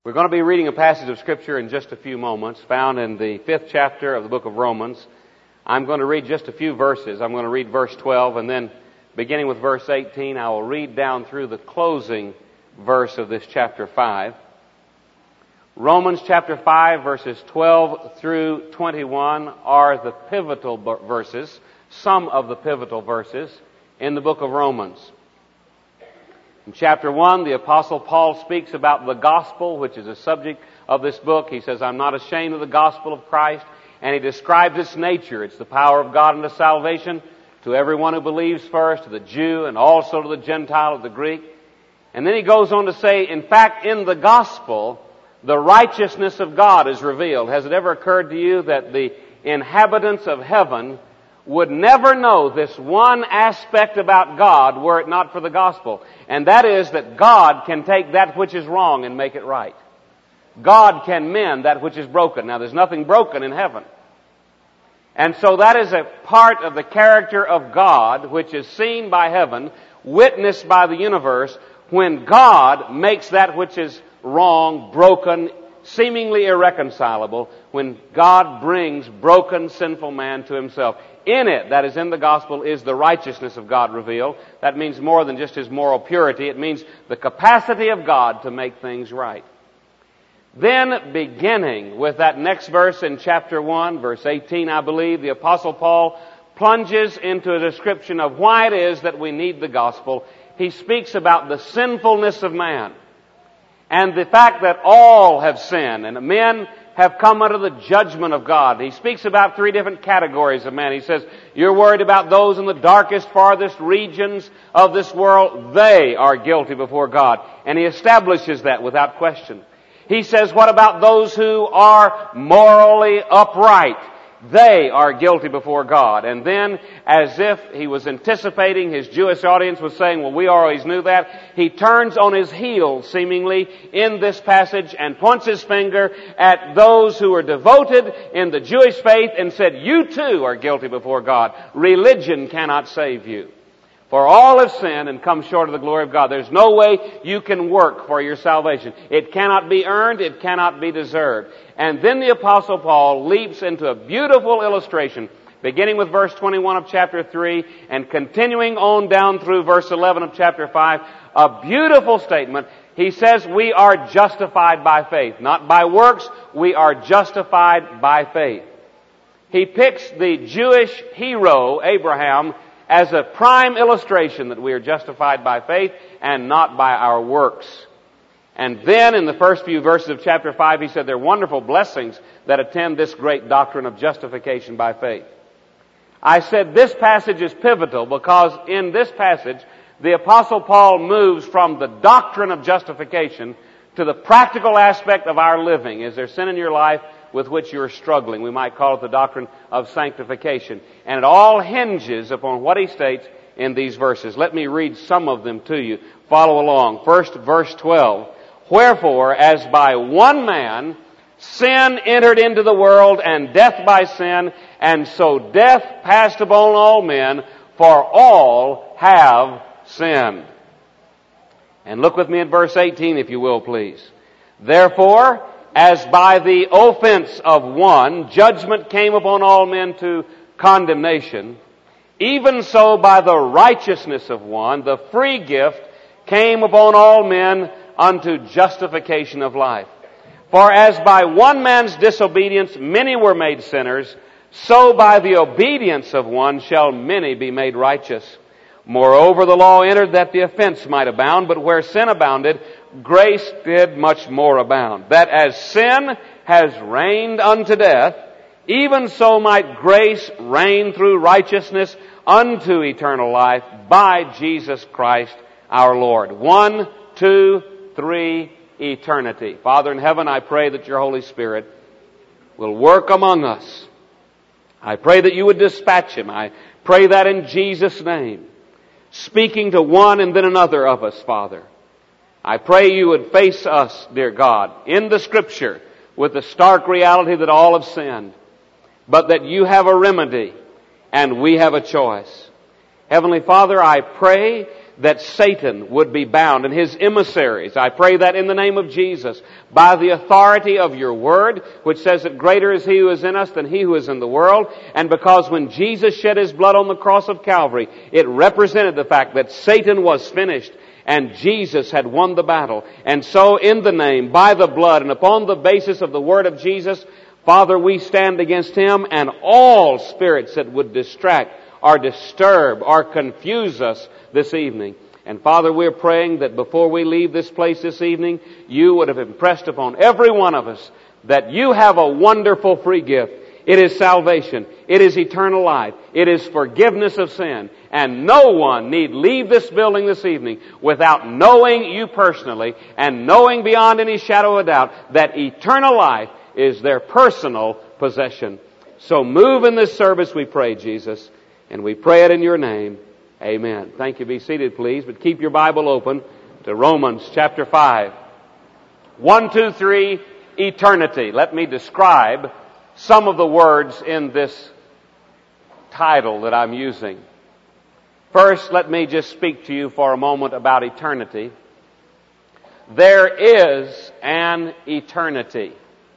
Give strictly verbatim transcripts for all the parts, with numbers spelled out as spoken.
We're going to be reading a passage of Scripture in just a few moments, found in the fifth chapter of the book of Romans. I'm going to read just a few verses. I'm going to read verse twelve, and then beginning with verse eighteen, I will read down through the closing verse of this chapter five. Romans chapter five, verses twelve through twenty-one are the pivotal verses, some of the pivotal verses in the book of Romans. In chapter one, the Apostle Paul speaks about the gospel, which is the subject of this book. He says, I'm not ashamed of the gospel of Christ. And he describes its nature. It's the power of God unto salvation to everyone who believes first, to the Jew and also to the Gentile, to the Greek. And then he goes on to say, in fact, in the gospel, the righteousness of God is revealed. Has it ever occurred to you that the inhabitants of heaven would never know this one aspect about God were it not for the gospel? And that is that God can take that which is wrong and make it right. God can mend that which is broken. Now, there's nothing broken in heaven. And so that is a part of the character of God which is seen by heaven, witnessed by the universe, when God makes that which is wrong, broken, seemingly irreconcilable, when God brings broken, sinful man to himself. In it, that is in the gospel, is the righteousness of God revealed. That means more than just His moral purity. It means the capacity of God to make things right. Then, beginning with that next verse in chapter one, verse eighteen, I believe, the Apostle Paul plunges into a description of why it is that we need the gospel. He speaks about the sinfulness of man and the fact that all have sinned and men have come under the judgment of God. He speaks about three different categories of man. He says, you're worried about those in the darkest, farthest regions of this world. They are guilty before God. And he establishes that without question. He says, what about those who are morally upright? They are guilty before God. And then, as if he was anticipating, his Jewish audience was saying, well, we always knew that, he turns on his heel, seemingly, in this passage and points his finger at those who are devoted in the Jewish faith and said, you too are guilty before God. Religion cannot save you. For all have sinned and come short of the glory of God. There's no way you can work for your salvation. It cannot be earned. It cannot be deserved. And then the Apostle Paul leaps into a beautiful illustration, beginning with verse twenty-one of chapter three and continuing on down through verse eleven of chapter five. A beautiful statement. He says we are justified by faith. Not by works. We are justified by faith. He picks the Jewish hero, Abraham, as a prime illustration that we are justified by faith and not by our works. And then in the first few verses of chapter five, he said there are wonderful blessings that attend this great doctrine of justification by faith. I said this passage is pivotal because in this passage, the Apostle Paul moves from the doctrine of justification to the practical aspect of our living. Is there sin in your life with which you're struggling? We might call it the doctrine of sanctification. And it all hinges upon what he states in these verses. Let me read some of them to you. Follow along. First, verse twelve. Wherefore, as by one man sin entered into the world, and death by sin, and so death passed upon all men, for all have sinned. And look with me at verse eighteen, if you will, please. Therefore, as by the offense of one, judgment came upon all men to condemnation, even so by the righteousness of one, the free gift came upon all men unto justification of life. For as by one man's disobedience many were made sinners, so by the obedience of one shall many be made righteous. Moreover, the law entered that the offense might abound, but where sin abounded, grace did much more abound. That as sin has reigned unto death, even so might grace reign through righteousness unto eternal life by Jesus Christ our Lord. One, two, three, eternity. Father in heaven, I pray that your Holy Spirit will work among us. I pray that you would dispatch him. I pray that in Jesus' name. Speaking to one and then another of us, Father. I pray you would face us, dear God, in the Scripture with the stark reality that all have sinned, but that you have a remedy and we have a choice. Heavenly Father, I pray that Satan would be bound and his emissaries. I pray that in the name of Jesus, by the authority of your word, which says that greater is he who is in us than he who is in the world, and because when Jesus shed his blood on the cross of Calvary, it represented the fact that Satan was finished and Jesus had won the battle. And so in the name, by the blood, and upon the basis of the word of Jesus, Father, we stand against him and all spirits that would distract or disturb or confuse us this evening. And Father, we're praying that before we leave this place this evening, you would have impressed upon every one of us that you have a wonderful free gift. It is salvation. It is eternal life. It is forgiveness of sin. And no one need leave this building this evening without knowing you personally and knowing beyond any shadow of doubt that eternal life is their personal possession. So move in this service, we pray, Jesus. And we pray it in your name. Amen. Thank you. Be seated, please. But keep your Bible open to Romans chapter five. One, two, three, eternity. Let me describe some of the words in this title that I'm using. First, let me just speak to you for a moment about eternity. There is an eternity.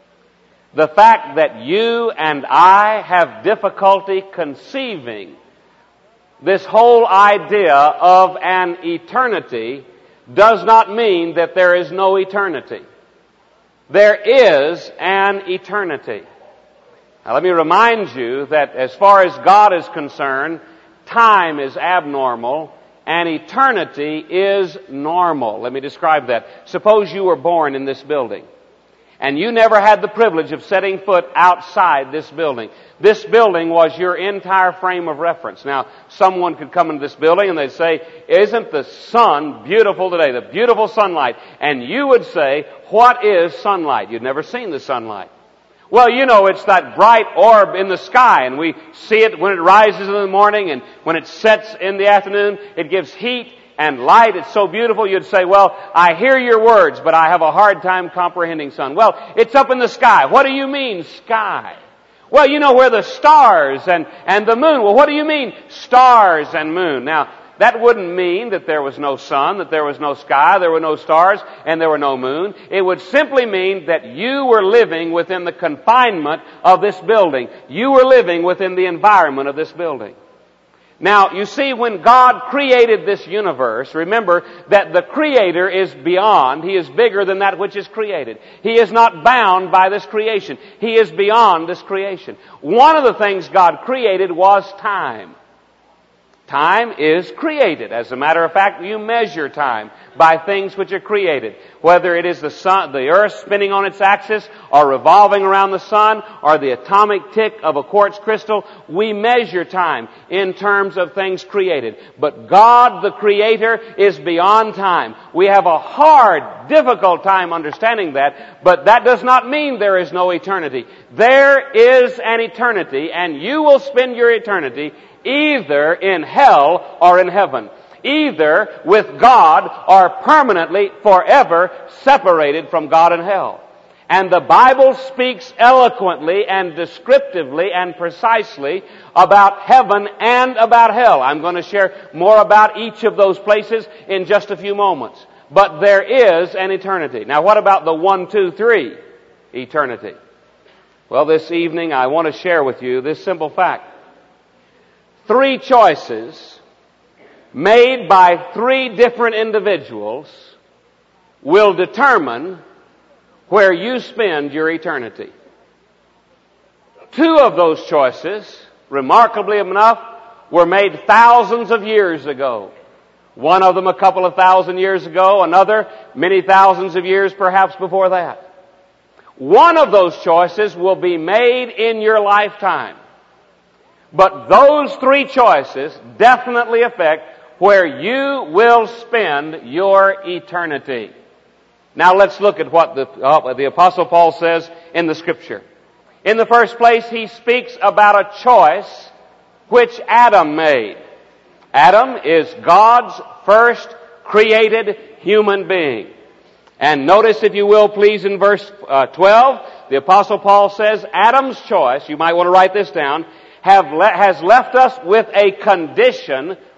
The fact that you and I have difficulty conceiving this whole idea of an eternity does not mean that there is no eternity. There is an eternity. Now let me remind you that as far as God is concerned, time is abnormal and eternity is normal. Let me describe that. Suppose you were born in this building and you never had the privilege of setting foot outside this building. This building was your entire frame of reference. Now, someone could come into this building and they'd say, isn't the sun beautiful today? The beautiful sunlight. And you would say, what is sunlight? You'd never seen the sunlight. Well, you know, it's that bright orb in the sky, and we see it when it rises in the morning, and when it sets in the afternoon, it gives heat and light. It's so beautiful. You'd say, well, I hear your words, but I have a hard time comprehending sun. Well, it's up in the sky. What do you mean, sky? Well, you know where the stars and, and the moon. Well, what do you mean, stars and moon? Now, that wouldn't mean that there was no sun, that there was no sky, there were no stars, and there were no moon. It would simply mean that you were living within the confinement of this building. You were living within the environment of this building. Now, you see, when God created this universe, remember that the Creator is beyond. He is bigger than that which is created. He is not bound by this creation. He is beyond this creation. One of the things God created was time. Time is created. As a matter of fact, you measure time by things which are created. Whether it is the sun, the earth spinning on its axis, or revolving around the sun, or the atomic tick of a quartz crystal, we measure time in terms of things created. But God, the Creator, is beyond time. We have a hard, difficult time understanding that, but that does not mean there is no eternity. There is an eternity, and you will spend your eternity either in hell or in heaven. Either with God or permanently, forever separated from God and hell. And the Bible speaks eloquently and descriptively and precisely about heaven and about hell. I'm going to share more about each of those places in just a few moments. But there is an eternity. Now what about the one, two, three eternity? Well, this evening I want to share with you this simple fact. Three choices made by three different individuals will determine where you spend your eternity. Two of those choices, remarkably enough, were made thousands of years ago. One of them a couple of thousand years ago, another many thousands of years perhaps before that. One of those choices will be made in your lifetime. But those three choices definitely affect where you will spend your eternity. Now let's look at what the, uh, the Apostle Paul says in the Scripture. In the first place, he speaks about a choice which Adam made. Adam is God's first created human being. And notice, if you will, please, in verse uh, twelve, the Apostle Paul says, Adam's choice, you might want to write this down, have le- has left us with a condition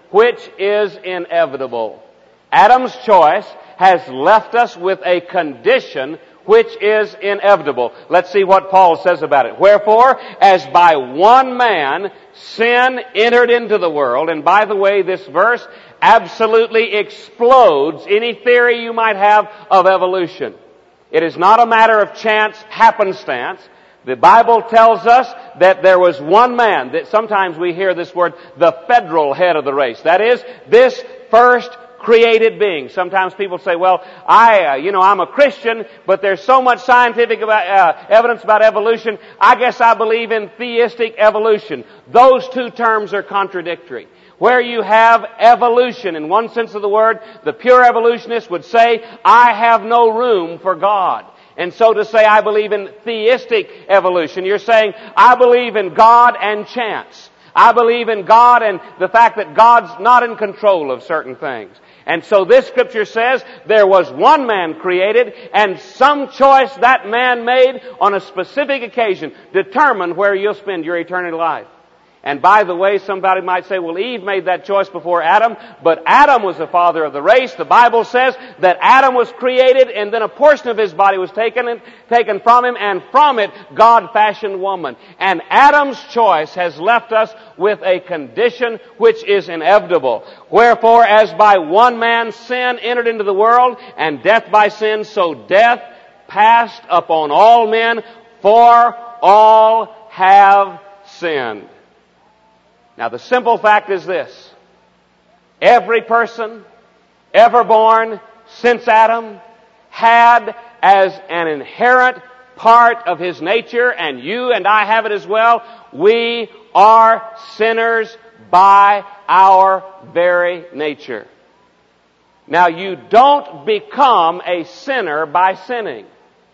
which is inevitable. Adam's choice has left us with a condition which is inevitable. Let's see what Paul says about it. Wherefore, as by one man sin entered into the world, and by the way, this verse absolutely explodes any theory you might have of evolution. It is not a matter of chance, happenstance. The Bible tells us that there was one man, that sometimes we hear this word, the federal head of the race. That is, this first created being. Sometimes people say, well, I, uh, you know, I'm a Christian, but there's so much scientific about, uh, evidence about evolution, I guess I believe in theistic evolution. Those two terms are contradictory. Where you have evolution, in one sense of the word, the pure evolutionist would say, I have no room for God. And so to say, I believe in theistic evolution, you're saying, I believe in God and chance. I believe in God and the fact that God's not in control of certain things. And so this scripture says there was one man created, and some choice that man made on a specific occasion determined where you'll spend your eternity life. And by the way, somebody might say, well, Eve made that choice before Adam, but Adam was the father of the race. The Bible says that Adam was created, and then a portion of his body was taken and taken from him, and from it God fashioned woman. And Adam's choice has left us with a condition which is inevitable. Wherefore, as by one man sin entered into the world, and death by sin, so death passed upon all men, for all have sinned. Now, the simple fact is this. Every person ever born since Adam had as an inherent part of his nature, and you and I have it as well, we are sinners by our very nature. Now, you don't become a sinner by sinning.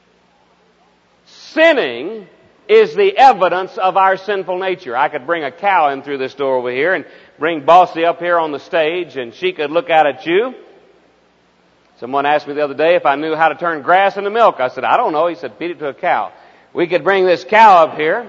Sinning is the evidence of our sinful nature. I could bring a cow in through this door over here and bring Bossy up here on the stage, and she could look out at you. Someone asked me the other day if I knew how to turn grass into milk. I said, I don't know. He said, feed it to a cow. We could bring this cow up here,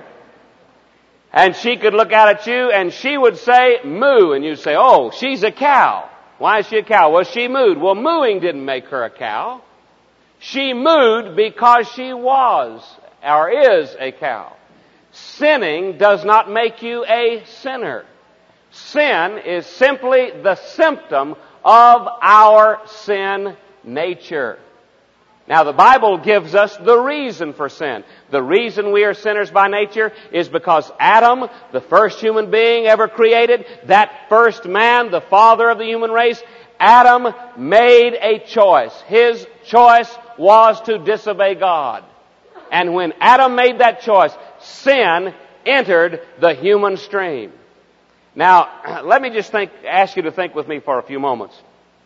and she could look out at you, and she would say, moo. And you'd say, oh, she's a cow. Why is she a cow? Well, she mooed. Well, mooing didn't make her a cow. She mooed because she was or is a cow. Sinning does not make you a sinner. Sin is simply the symptom of our sin nature. Now, the Bible gives us the reason for sin. The reason we are sinners by nature is because Adam, the first human being ever created, that first man, the father of the human race, Adam made a choice. His choice was to disobey God. And when Adam made that choice, sin entered the human stream. Now, let me just think, ask you to think with me for a few moments.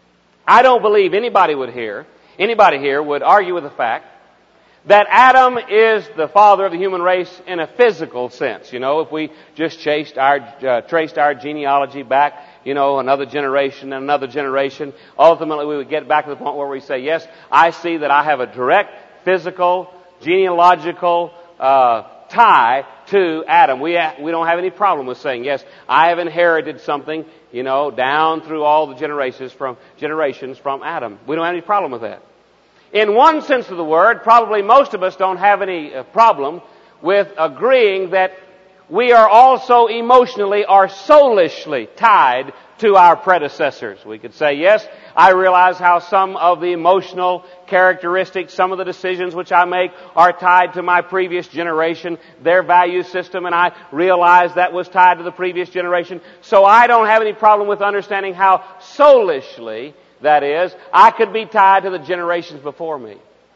I don't believe anybody would here, anybody here would argue with the fact that Adam is the father of the human race in a physical sense. You know, if we just chased our, uh, traced our genealogy back, you know, another generation and another generation, ultimately we would get back to the point where we say, yes, I see that I have a direct physical genealogical uh, tie to Adam. We ha- we don't have any problem with saying, yes, I have inherited something, you know, down through all the generations from generations from Adam. We don't have any problem with that. In one sense of the word, probably most of us don't have any uh, problem with agreeing that we are also emotionally or soulishly tied to our predecessors. We could say, yes, I realize how some of the emotional characteristics, some of the decisions which I make are tied to my previous generation, their value system, and I realize that was tied to the previous generation. So I don't have any problem with understanding how soulishly, that is, I could be tied to the generations before me.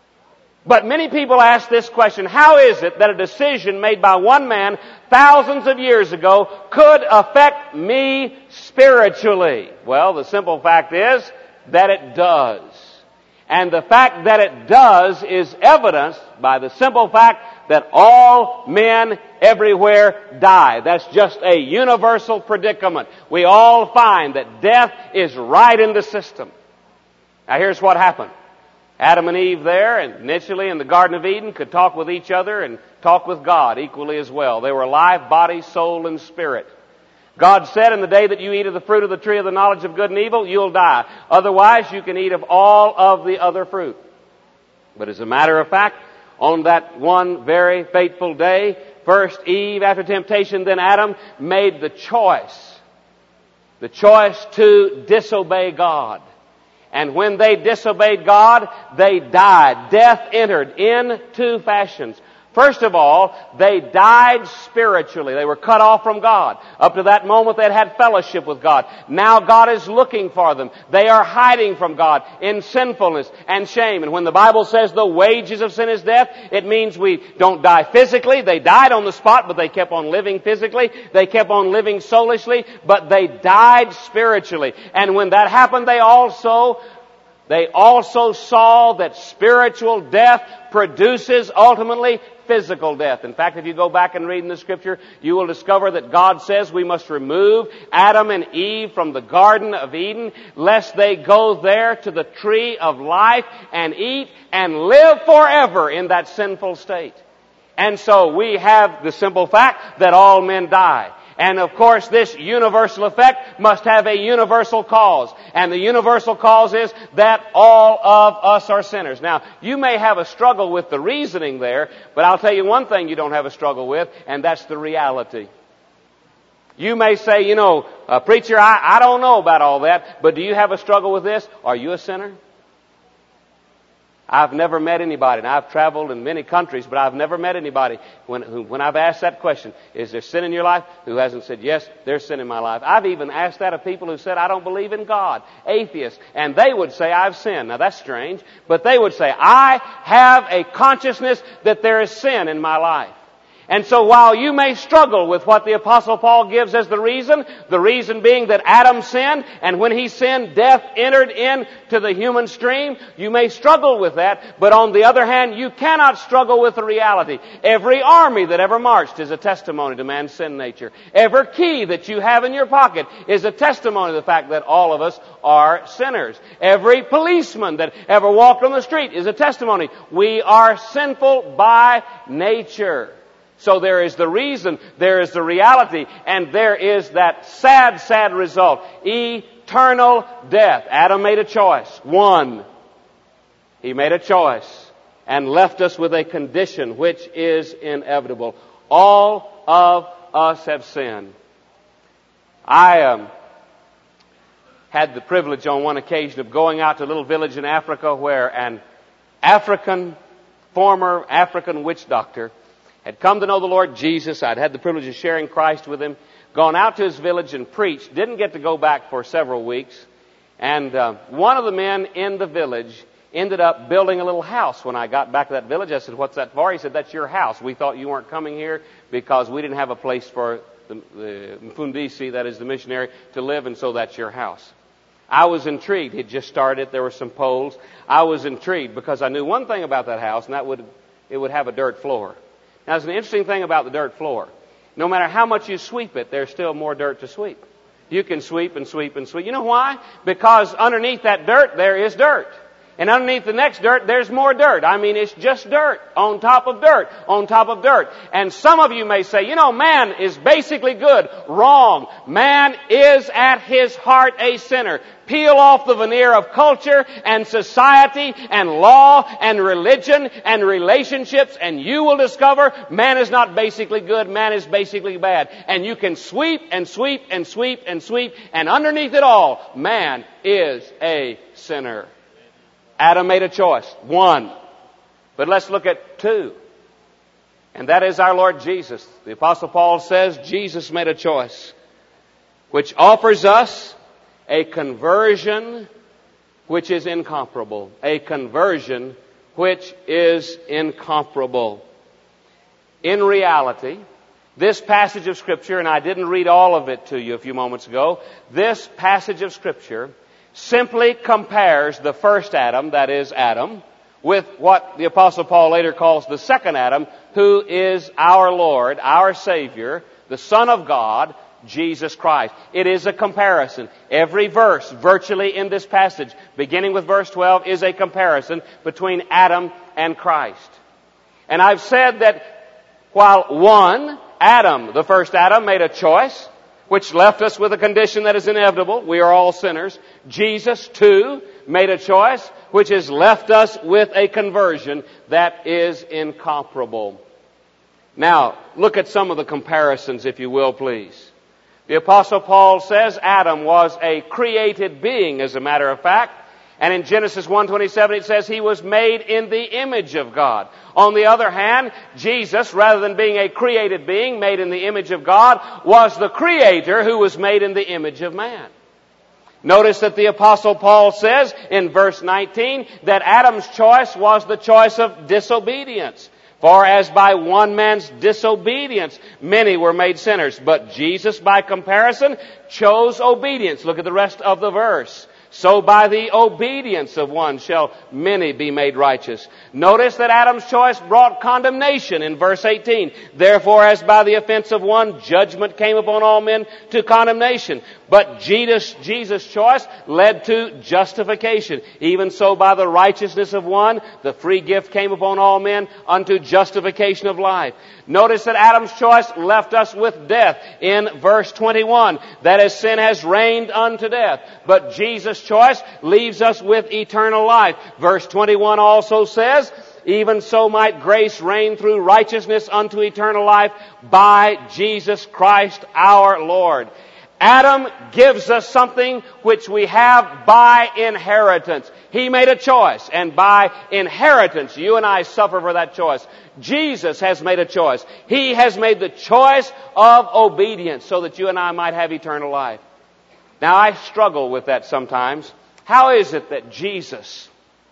But many people ask this question, how is it that a decision made by one man thousands of years ago could affect me spiritually? Well, the simple fact is that it does. And the fact that it does is evidenced by the simple fact that all men everywhere die. That's just a universal predicament. We all find that death is right in the system. Now here's what happened. Adam and Eve there, and initially in the Garden of Eden, could talk with each other and talk with God equally as well. They were alive, body, soul, and spirit. God said, in the day that you eat of the fruit of the tree of the knowledge of good and evil, you'll die. Otherwise, you can eat of all of the other fruit. But as a matter of fact, on that one very fateful day, first Eve after temptation, then Adam made the choice. The choice to disobey God. And when they disobeyed God, they died. Death entered in two fashions. First of all, they died spiritually. They were cut off from God. Up to that moment, they had had fellowship with God. Now God is looking for them. They are hiding from God in sinfulness and shame. And when the Bible says the wages of sin is death, it means we don't die physically. They died on the spot, but they kept on living physically. They kept on living soulishly, but they died spiritually. And when that happened, they also They also saw that spiritual death produces ultimately physical death. In fact, if you go back and read in the Scripture, you will discover that God says we must remove Adam and Eve from the Garden of Eden, lest they go there to the tree of life and eat and live forever in that sinful state. And so we have the simple fact that all men die. And of course, this universal effect must have a universal cause. And the universal cause is that all of us are sinners. Now, you may have a struggle with the reasoning there, but I'll tell you one thing you don't have a struggle with, and that's the reality. You may say, you know, uh, preacher, I, I don't know about all that, but do you have a struggle with this? Are you a sinner? I've never met anybody, and I've traveled in many countries, but I've never met anybody when, who, when I've asked that question, is there sin in your life, who hasn't said, yes, there's sin in my life. I've even asked that of people who said, I don't believe in God, atheists, and they would say, I've sinned. Now that's strange, but they would say, I have a consciousness that there is sin in my life. And so while you may struggle with what the Apostle Paul gives as the reason, the reason being that Adam sinned, and when he sinned, death entered into the human stream, you may struggle with that, but on the other hand, you cannot struggle with the reality. Every army that ever marched is a testimony to man's sin nature. Every key that you have in your pocket is a testimony to the fact that all of us are sinners. Every policeman that ever walked on the street is a testimony. We are sinful by nature. So there is the reason, there is the reality, and there is that sad, sad result. Eternal death. Adam made a choice. One. He made a choice and left us with a condition which is inevitable. All of us have sinned. I um, had the privilege on one occasion of going out to a little village in Africa where an African, former African witch doctor had come to know the Lord Jesus. I'd had the privilege of sharing Christ with him, gone out to his village and preached, didn't get to go back for several weeks. And uh, one of the men in the village ended up building a little house. When I got back to that village, I said, what's that for? He said, that's your house. We thought you weren't coming here because we didn't have a place for the, the Mfundisi, that is the missionary, to live, and so that's your house. I was intrigued. He'd just started. There were some poles. I was intrigued because I knew one thing about that house, and that would it would have a dirt floor. Now, there's an interesting thing about the dirt floor. No matter how much you sweep it, there's still more dirt to sweep. You can sweep and sweep and sweep. You know why? Because underneath that dirt, there is dirt. And underneath the next dirt, there's more dirt. I mean, it's just dirt on top of dirt on top of dirt. And some of you may say, you know, man is basically good. Wrong. Man is at his heart a sinner. Peel off the veneer of culture and society and law and religion and relationships, and you will discover man is not basically good, man is basically bad. And you can sweep and sweep and sweep and sweep, and underneath it all, man is a sinner. Adam made a choice. One. But let's look at two. And that is our Lord Jesus. The Apostle Paul says Jesus made a choice which offers us a conversion which is incomparable. A conversion which is incomparable. In reality, this passage of Scripture, and I didn't read all of it to you a few moments ago, this passage of Scripture simply compares the first Adam, that is Adam, with what the Apostle Paul later calls the second Adam, who is our Lord, our Savior, the Son of God, Jesus Christ. It is a comparison. Every verse virtually in this passage, beginning with verse twelve, is a comparison between Adam and Christ. And I've said that while one, Adam, the first Adam, made a choice, which left us with a condition that is inevitable. We are all sinners. Jesus, too, made a choice which has left us with a conversion that is incomparable. Now, look at some of the comparisons, if you will, please. The Apostle Paul says Adam was a created being, as a matter of fact. And in Genesis one twenty-seven it says he was made in the image of God. On the other hand, Jesus, rather than being a created being made in the image of God, was the Creator who was made in the image of man. Notice that the Apostle Paul says in verse nineteen that Adam's choice was the choice of disobedience. For as by one man's disobedience many were made sinners, but Jesus, by comparison, chose obedience. Look at the rest of the verse. So by the obedience of one shall many be made righteous. Notice that Adam's choice brought condemnation in verse eighteen. Therefore, as by the offense of one, judgment came upon all men to condemnation. But Jesus, Jesus' choice led to justification. Even so, by the righteousness of one, the free gift came upon all men unto justification of life. Notice that Adam's choice left us with death in verse twenty-one. That as sin has reigned unto death. But Jesus' choice leaves us with eternal life. Verse twenty-one also says, even so might grace reign through righteousness unto eternal life by Jesus Christ our Lord. Adam gives us something which we have by inheritance. He made a choice, and by inheritance, you and I suffer for that choice. Jesus has made a choice. He has made the choice of obedience so that you and I might have eternal life. Now, I struggle with that sometimes. How is it that Jesus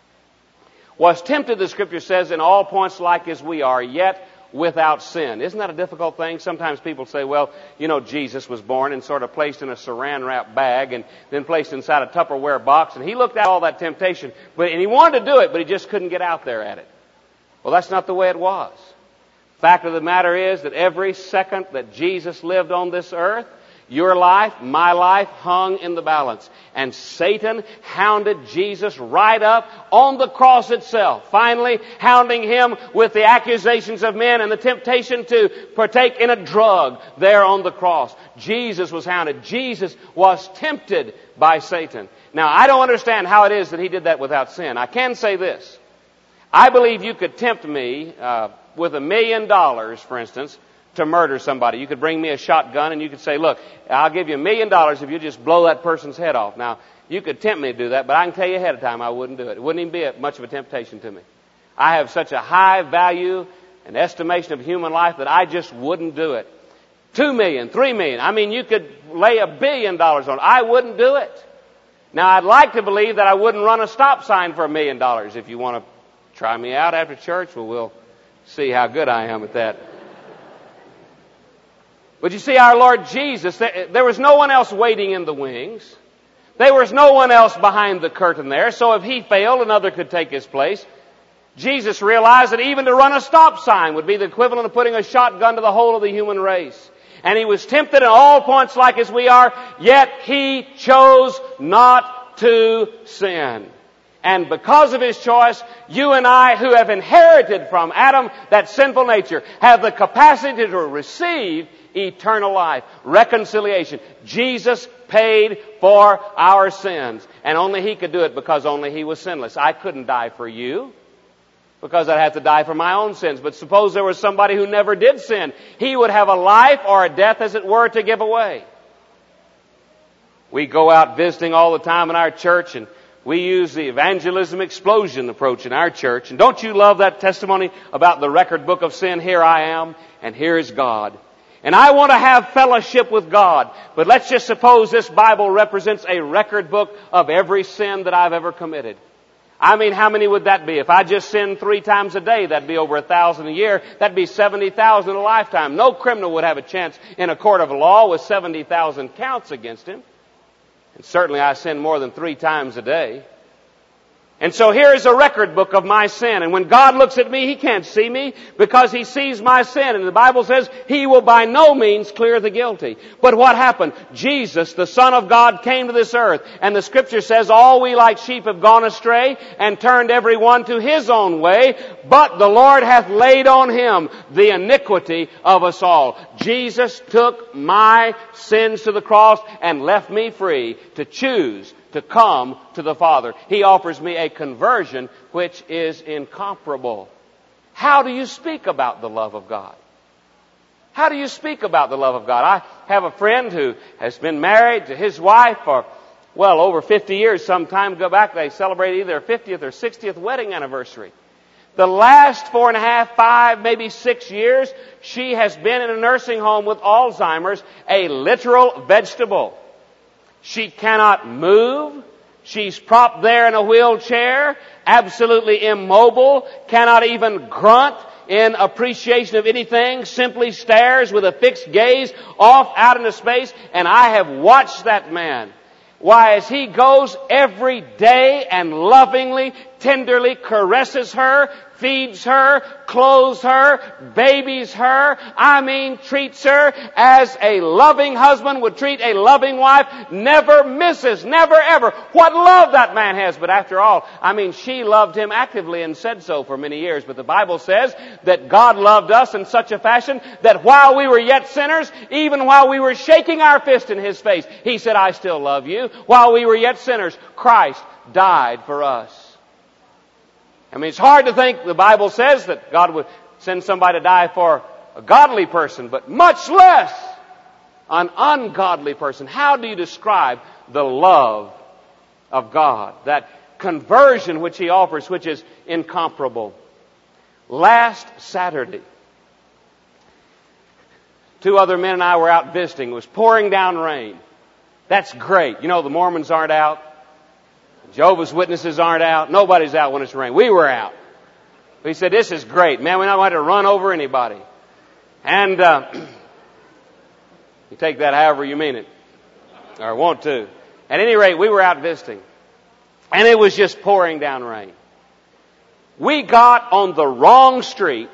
was tempted, the Scripture says, in all points like as we are, yet without sin? Isn't that a difficult thing? Sometimes people say, well, you know, Jesus was born and sort of placed in a saran wrap bag and then placed inside a Tupperware box, and he looked at all that temptation, but and he wanted to do it, but he just couldn't get out there at it. Well, that's not the way it was. Fact of the matter is that every second that Jesus lived on this earth, your life, my life, hung in the balance. And Satan hounded Jesus right up on the cross itself, finally hounding him with the accusations of men and the temptation to partake in a drug there on the cross. Jesus was hounded. Jesus was tempted by Satan. Now, I don't understand how it is that he did that without sin. I can say this. I believe you could tempt me uh, with a million dollars, for instance, to murder somebody. You could bring me a shotgun and you could say, look, I'll give you a million dollars if you just blow that person's head off. Now, you could tempt me to do that, but I can tell you ahead of time I wouldn't do it. It wouldn't even be a, much of a temptation to me. I have such a high value and estimation of human life that I just wouldn't do it. Two million, three million. I mean, you could lay a billion dollars on it. I wouldn't do it. Now, I'd like to believe that I wouldn't run a stop sign for a million dollars. If you want to try me out after church, well, we'll see how good I am at that. But you see, our Lord Jesus, there was no one else waiting in the wings. There was no one else behind the curtain there. So if he failed, another could take his place. Jesus realized that even to run a stop sign would be the equivalent of putting a shotgun to the whole of the human race. And he was tempted at all points like as we are, yet he chose not to sin. And because of his choice, you and I, who have inherited from Adam that sinful nature, have the capacity to receive eternal life, reconciliation. Jesus paid for our sins, and only he could do it because only he was sinless. I couldn't die for you because I'd have to die for my own sins. But suppose there was somebody who never did sin. He would have a life or a death, as it were, to give away. We go out visiting all the time in our church, and we use the evangelism explosion approach in our church. And don't you love that testimony about the record book of sin? Here I am, and here is God. And I want to have fellowship with God. But let's just suppose this Bible represents a record book of every sin that I've ever committed. I mean, how many would that be? If I just sinned three times a day, that'd be over a thousand a year. That'd be seventy thousand a lifetime. No criminal would have a chance in a court of law with seventy thousand counts against him. And certainly I sin more than three times a day. And so here is a record book of my sin. And when God looks at me, He can't see me because He sees my sin. And the Bible says He will by no means clear the guilty. But what happened? Jesus, the Son of God, came to this earth. And the Scripture says, all we like sheep have gone astray and turned every one to his own way. But the Lord hath laid on Him the iniquity of us all. Jesus took my sins to the cross and left me free to choose to come to the Father. He offers me a conversion which is incomparable. How do you speak about the love of God? How do you speak about the love of God? I have a friend who has been married to his wife for, well, over fifty years. Some time ago back, they celebrated either their fiftieth or sixtieth wedding anniversary. The last four and a half, five, maybe six years, she has been in a nursing home with Alzheimer's, a literal vegetable. She cannot move. She's propped there in a wheelchair, absolutely immobile, cannot even grunt in appreciation of anything, simply stares with a fixed gaze off out into space. And I have watched that man. Why, as he goes every day and lovingly, tenderly caresses her, feeds her, clothes her, babies her, I mean treats her as a loving husband would treat a loving wife, never misses, never ever. What love that man has. But after all, I mean, she loved him actively and said so for many years. But the Bible says that God loved us in such a fashion that while we were yet sinners, even while we were shaking our fist in His face, He said, I still love you. While we were yet sinners, Christ died for us. I mean, it's hard to think the Bible says that God would send somebody to die for a godly person, but much less an ungodly person. How do you describe the love of God? That conversion which He offers, which is incomparable. Last Saturday, two other men and I were out visiting. It was pouring down rain. That's great. You know, the Mormons aren't out. Jehovah's Witnesses aren't out. Nobody's out when it's raining. We were out. We said, this is great. Man, we don't have to run over anybody. And uh, you take that however you mean it. Or want to. At any rate, we were out visiting. And it was just pouring down rain. We got on the wrong street,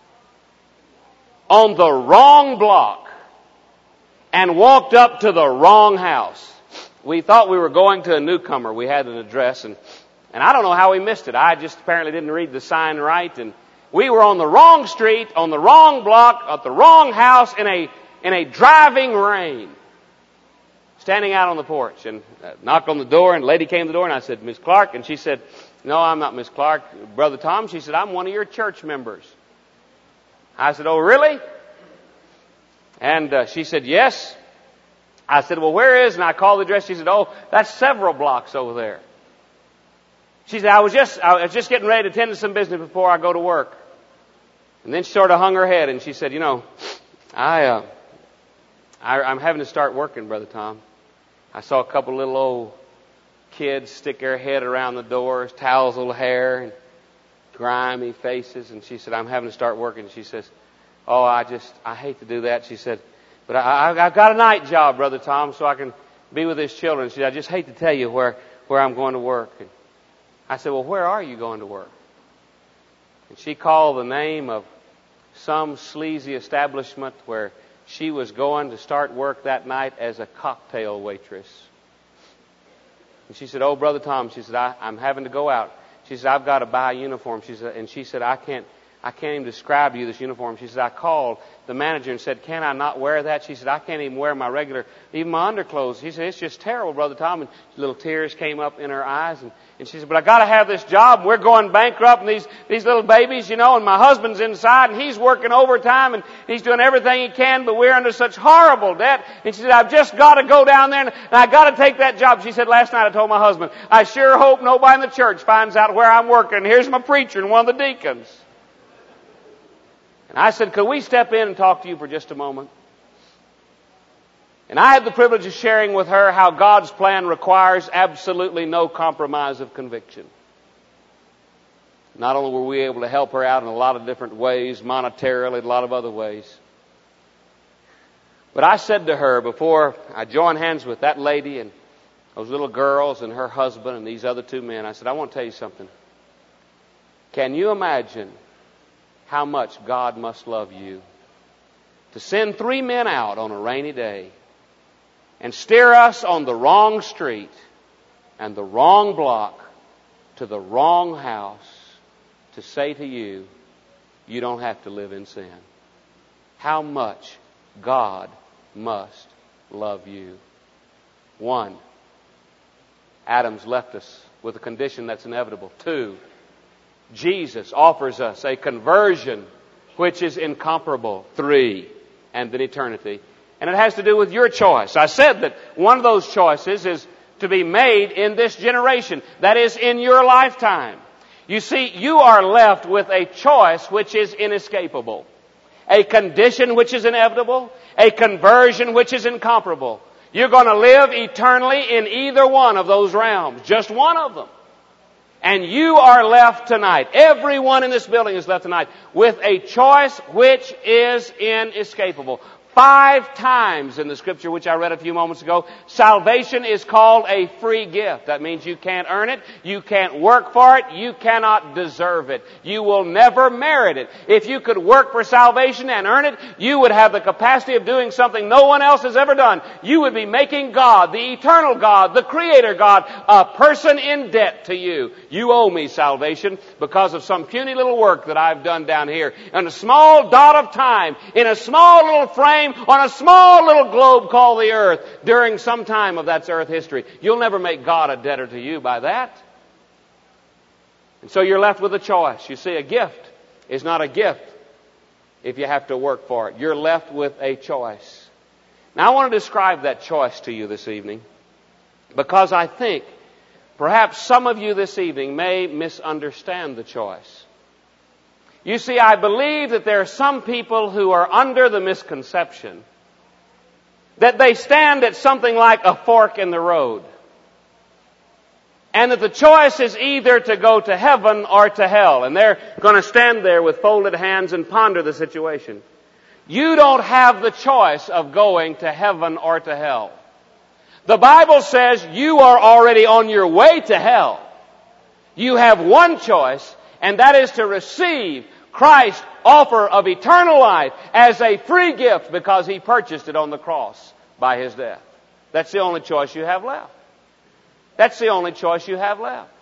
on the wrong block, and walked up to the wrong house. We thought we were going to a newcomer. We had an address, and, and I don't know how we missed it. I just apparently didn't read the sign right, and we were on the wrong street, on the wrong block, at the wrong house, in a in a driving rain. Standing out on the porch, and uh, knocked on the door, and a lady came to the door, and I said, Miss Clark, and she said, no, I'm not Miss Clark. Brother Tom, she said, I'm one of your church members. I said, oh, really? And uh, she said, yes. I said, well, where is? And I called the address. She said, oh, that's several blocks over there. She said, I was just, I was just getting ready to attend to some business before I go to work. And then she sort of hung her head and she said, you know, I, uh, I, I'm having to start working, Brother Tom. I saw a couple little old kids stick their head around the doors, tousled hair and grimy faces. And she said, I'm having to start working. She says, oh, I just, I hate to do that. She said, but I, I've got a night job, Brother Tom, so I can be with his children. She said, I just hate to tell you where, where I'm going to work. And I said, well, where are you going to work? And she called the name of some sleazy establishment where she was going to start work that night as a cocktail waitress. And she said, oh, Brother Tom, she said, I, I'm having to go out. She said, I've got to buy a uniform. She said, and she said, I can't, I can't even describe to you this uniform. She said, I called the manager and said, can I not wear that? She said, I can't even wear my regular, even my underclothes. She said, it's just terrible, Brother Tom. And little tears came up in her eyes. And, and she said, but I got to have this job. And we're going bankrupt. And these, these little babies, you know, and my husband's inside and he's working overtime and he's doing everything he can, but we're under such horrible debt. And she said, I've just got to go down there and, and I got to take that job. She said, last night I told my husband, I sure hope nobody in the church finds out where I'm working. Here's my preacher and one of the deacons. And I said, could we step in and talk to you for just a moment? And I had the privilege of sharing with her how God's plan requires absolutely no compromise of conviction. Not only were we able to help her out in a lot of different ways, monetarily, a lot of other ways. But I said to her before I joined hands with that lady and those little girls and her husband and these other two men. I said, I want to tell you something. Can you imagine how much God must love you to send three men out on a rainy day and steer us on the wrong street and the wrong block to the wrong house to say to you, you don't have to live in sin? How much God must love you. One, Adam's left us with a condition that's inevitable. Two, Jesus offers us a conversion which is incomparable. Three, and then eternity. And it has to do with your choice. I said that one of those choices is to be made in this generation. That is, in your lifetime. You see, you are left with a choice which is inescapable. A condition which is inevitable. A conversion which is incomparable. You're going to live eternally in either one of those realms. Just one of them. And you are left tonight, everyone in this building is left tonight, with a choice which is inescapable. Five times in the Scripture, which I read a few moments ago, salvation is called a free gift. That means you can't earn it, you can't work for it, you cannot deserve it. You will never merit it. If you could work for salvation and earn it, you would have the capacity of doing something no one else has ever done. You would be making God, the eternal God, the Creator God, a person in debt to you. You owe me salvation because of some puny little work that I've done down here. In a small dot of time, in a small little frame, on a small little globe called the earth during some time of that earth history. You'll never make God a debtor to you by that. And so you're left with a choice. You see, a gift is not a gift if you have to work for it. You're left with a choice. Now I want to describe that choice to you this evening because I think perhaps some of you this evening may misunderstand the choice. You see, I believe that there are some people who are under the misconception that they stand at something like a fork in the road. And that the choice is either to go to heaven or to hell. And they're going to stand there with folded hands and ponder the situation. You don't have the choice of going to heaven or to hell. The Bible says you are already on your way to hell. You have one choice, and that is to receive Christ's offer of eternal life as a free gift because He purchased it on the cross by His death. That's the only choice you have left. That's the only choice you have left.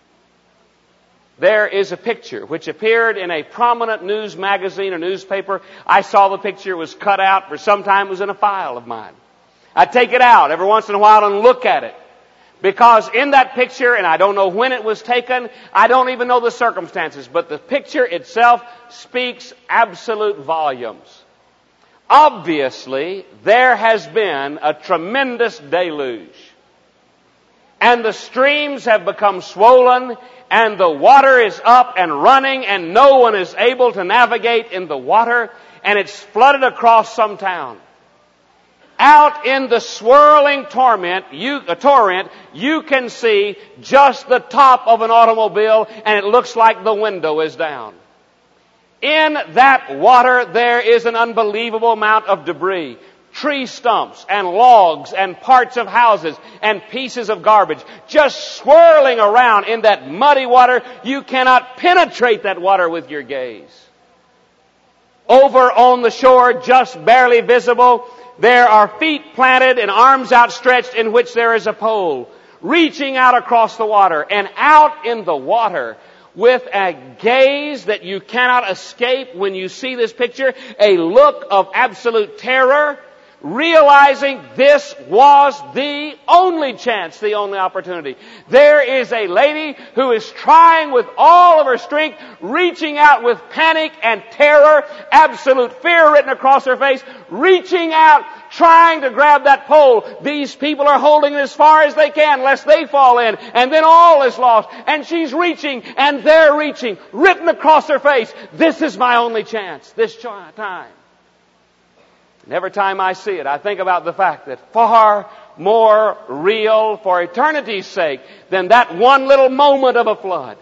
There is a picture which appeared in a prominent news magazine or newspaper. I saw the picture. It was cut out. For some time it was in a file of mine. I take it out every once in a while and look at it. Because in that picture, and I don't know when it was taken, I don't even know the circumstances, but the picture itself speaks absolute volumes. Obviously, there has been a tremendous deluge. And the streams have become swollen, and the water is up and running, and no one is able to navigate in the water, and it's flooded across some town. Out in the swirling torrent, you, a torrent, you can see just the top of an automobile, and it looks like the window is down. In that water, there is an unbelievable amount of debris. Tree stumps and logs and parts of houses and pieces of garbage just swirling around in that muddy water. You cannot penetrate that water with your gaze. Over on the shore, just barely visible, there are feet planted and arms outstretched in which there is a pole reaching out across the water. And out in the water, with a gaze that you cannot escape when you see this picture, a look of absolute terror, realizing this was the only chance, the only opportunity. There is a lady who is trying with all of her strength, reaching out with panic and terror, absolute fear written across her face, reaching out, trying to grab that pole. These people are holding it as far as they can, lest they fall in, and then all is lost. And she's reaching, and they're reaching, written across her face, this is my only chance, this time. And every time I see it, I think about the fact that far more real for eternity's sake than that one little moment of a flood,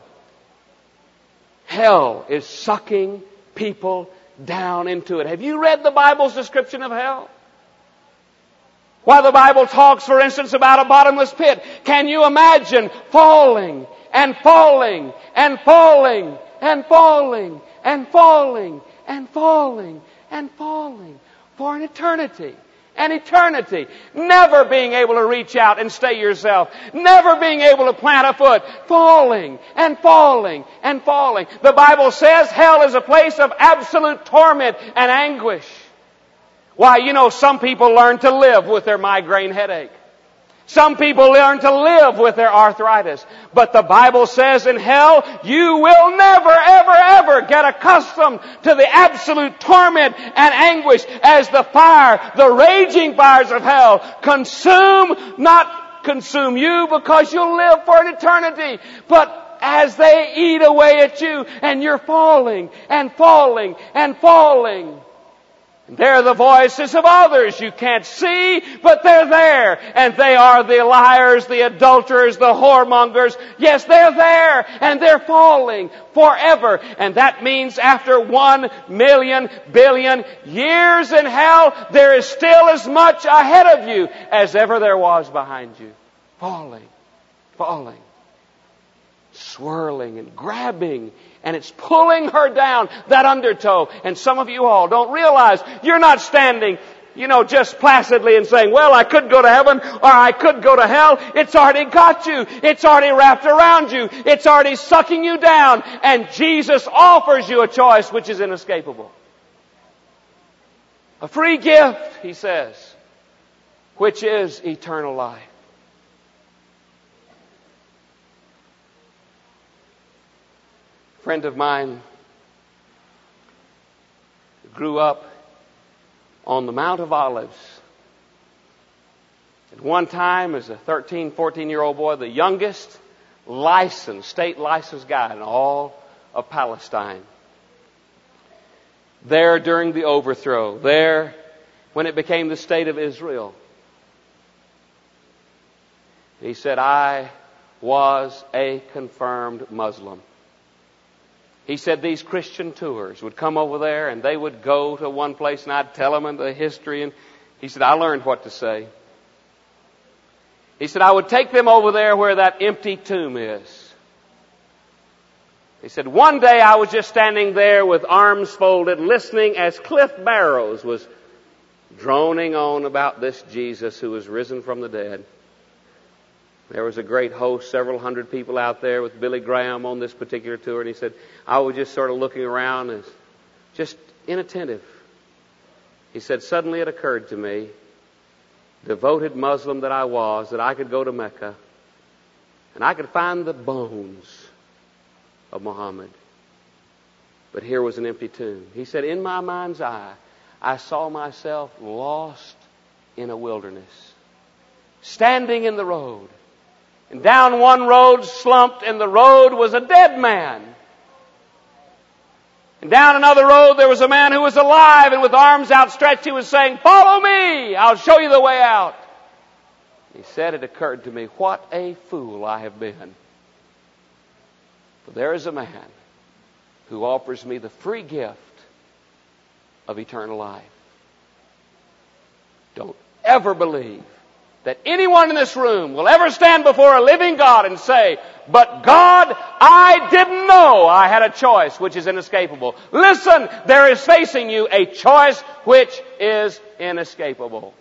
hell is sucking people down into it. Have you read the Bible's description of hell? Why the Bible talks, for instance, about a bottomless pit. Can you imagine falling and falling and falling and falling and falling and falling and falling for an eternity? An eternity. Never being able to reach out and stay yourself. Never being able to plant a foot. Falling and falling and falling. The Bible says hell is a place of absolute torment and anguish. Why, you know, some people learn to live with their migraine headache. Some people learn to live with their arthritis. But the Bible says in hell, you will never, ever, ever get accustomed to the absolute torment and anguish as the fire, the raging fires of hell consume, not consume you because you'll live for an eternity, but as they eat away at you and you're falling and falling and falling. They're the voices of others you can't see, but they're there. And they are the liars, the adulterers, the whoremongers. Yes, they're there, and they're falling forever. And that means after one million billion years in hell, there is still as much ahead of you as ever there was behind you. Falling, falling, swirling and grabbing. And it's pulling her down, that undertow. And some of you all don't realize you're not standing, you know, just placidly and saying, well, I could go to heaven or I could go to hell. It's already got you. It's already wrapped around you. It's already sucking you down. And Jesus offers you a choice which is inescapable. A free gift, He says, which is eternal life. A friend of mine grew up on the Mount of Olives. At one time, as a thirteen, fourteen-year-old boy, the youngest licensed, state licensed guy in all of Palestine. There during the overthrow. There when it became the state of Israel. He said, I was a confirmed Muslim. He said these Christian tours would come over there and they would go to one place and I'd tell them the history. And he said, I learned what to say. He said, I would take them over there where that empty tomb is. He said, one day I was just standing there with arms folded, listening as Cliff Barrows was droning on about this Jesus who was risen from the dead. There was a great host, several hundred people out there with Billy Graham on this particular tour. And he said, I was just sort of looking around and just inattentive. He said, suddenly it occurred to me, devoted Muslim that I was, that I could go to Mecca and I could find the bones of Muhammad. But here was an empty tomb. He said, in my mind's eye, I saw myself lost in a wilderness, standing in the road. And down one road, slumped in the road, was a dead man. And down another road, there was a man who was alive, and with arms outstretched, he was saying, follow me, I'll show you the way out. He said, it occurred to me, what a fool I have been. For there is a man who offers me the free gift of eternal life. Don't ever believe that anyone in this room will ever stand before a living God and say, but God, I didn't know I had a choice which is inescapable. Listen, there is facing you a choice which is inescapable.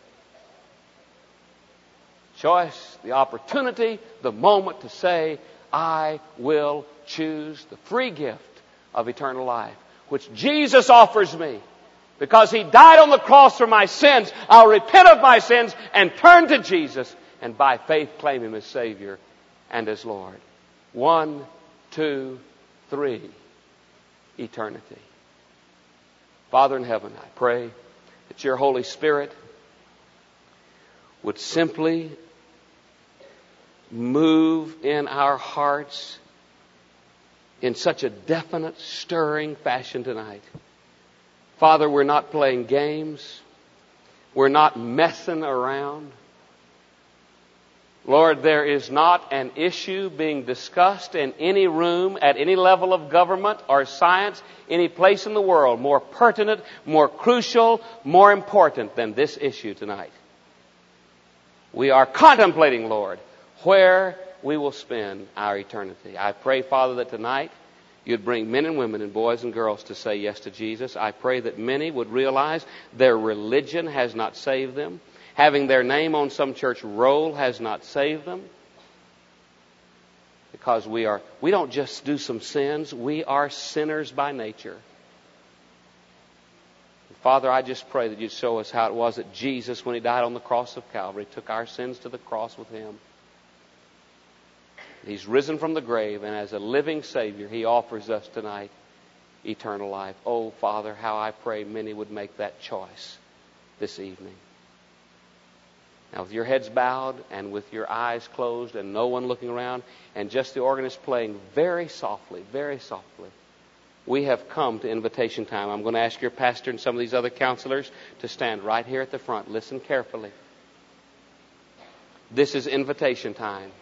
Choice, the opportunity, the moment to say, I will choose the free gift of eternal life, which Jesus offers me. Because He died on the cross for my sins, I'll repent of my sins and turn to Jesus and by faith claim Him as Savior and as Lord. One, two, three. Eternity. Father in heaven, I pray that Your Holy Spirit would simply move in our hearts in such a definite, stirring fashion tonight. Father, we're not playing games. We're not messing around. Lord, there is not an issue being discussed in any room, at any level of government or science, any place in the world more pertinent, more crucial, more important than this issue tonight. We are contemplating, Lord, where we will spend our eternity. I pray, Father, that tonight You'd bring men and women and boys and girls to say yes to Jesus. I pray that many would realize their religion has not saved them. Having their name on some church roll has not saved them. Because we are, we don't just do some sins, we are sinners by nature. Father, I just pray that You'd show us how it was that Jesus, when He died on the cross of Calvary, took our sins to the cross with Him. He's risen from the grave, and as a living Savior, He offers us tonight eternal life. Oh, Father, how I pray many would make that choice this evening. Now, with your heads bowed and with your eyes closed and no one looking around and just the organist playing very softly, very softly, we have come to invitation time. I'm going to ask your pastor and some of these other counselors to stand right here at the front. Listen carefully. This is invitation time.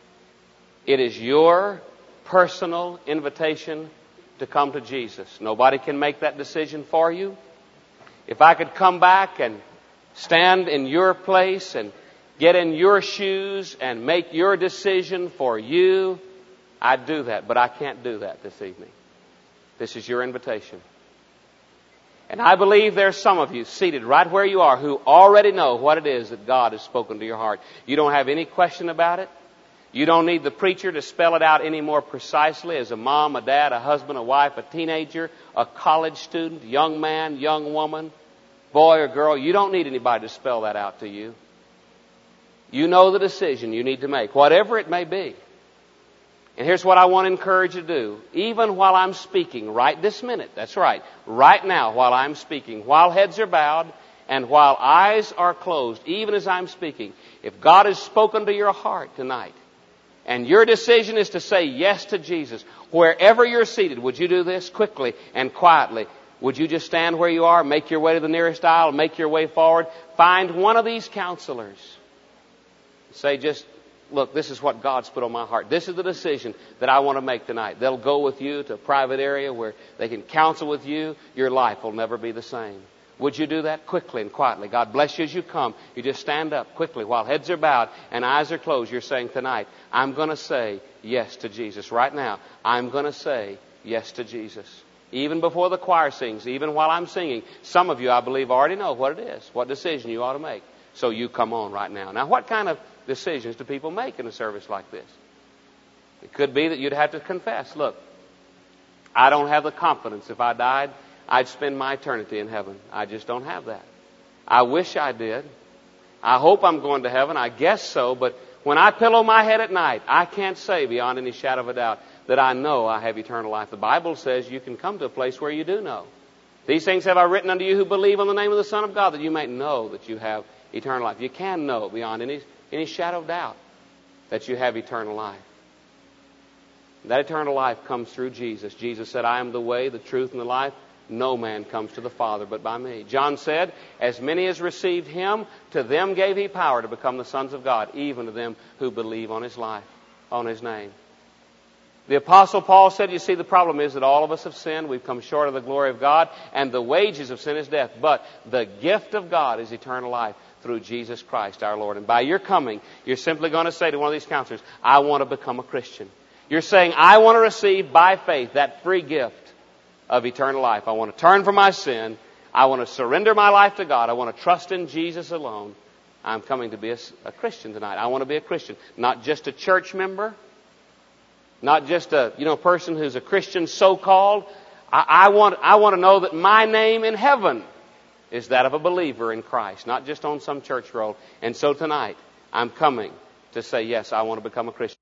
It is your personal invitation to come to Jesus. Nobody can make that decision for you. If I could come back and stand in your place and get in your shoes and make your decision for you, I'd do that. But I can't do that this evening. This is your invitation. And I believe there's some of you seated right where you are who already know what it is that God has spoken to your heart. You don't have any question about it. You don't need the preacher to spell it out any more precisely as a mom, a dad, a husband, a wife, a teenager, a college student, young man, young woman, boy or girl. You don't need anybody to spell that out to you. You know the decision you need to make, whatever it may be. And here's what I want to encourage you to do. Even while I'm speaking, right this minute, that's right, right now while I'm speaking, while heads are bowed and while eyes are closed, even as I'm speaking, if God has spoken to your heart tonight, and your decision is to say yes to Jesus, wherever you're seated, would you do this quickly and quietly? Would you just stand where you are, make your way to the nearest aisle, make your way forward, find one of these counselors. Say just, look, this is what God's put on my heart. This is the decision that I want to make tonight. They'll go with you to a private area where they can counsel with you. Your life will never be the same. Would you do that quickly and quietly? God bless you as you come. You just stand up quickly while heads are bowed and eyes are closed. You're saying tonight, I'm going to say yes to Jesus. Right now, I'm going to say yes to Jesus. Even before the choir sings, even while I'm singing, some of you, I believe, already know what it is, what decision you ought to make. So you come on right now. Now, what kind of decisions do people make in a service like this? It could be that you'd have to confess, look, I don't have the confidence if I died, I'd spend my eternity in heaven. I just don't have that. I wish I did. I hope I'm going to heaven. I guess so. But when I pillow my head at night, I can't say beyond any shadow of a doubt that I know I have eternal life. The Bible says you can come to a place where you do know. These things have I written unto you who believe on the name of the Son of God, that you may know that you have eternal life. You can know beyond any, any shadow of doubt that you have eternal life. That eternal life comes through Jesus. Jesus said, I am the way, the truth, and the life. No man comes to the Father but by me. John said, as many as received Him, to them gave He power to become the sons of God, even to them who believe on His life, on His name. The Apostle Paul said, you see, the problem is that all of us have sinned. We've come short of the glory of God, and the wages of sin is death. But the gift of God is eternal life through Jesus Christ our Lord. And by your coming, you're simply going to say to one of these counselors, I want to become a Christian. You're saying, I want to receive by faith that free gift of eternal life. I want to turn from my sin. I want to surrender my life to God. I want to trust in Jesus alone. I'm coming to be a, a Christian tonight. I want to be a Christian. Not just a church member. Not just a you know person who's a Christian so-called. I, I want I want to know that my name in heaven is that of a believer in Christ. Not just on some church roll. And so tonight, I'm coming to say, yes, I want to become a Christian.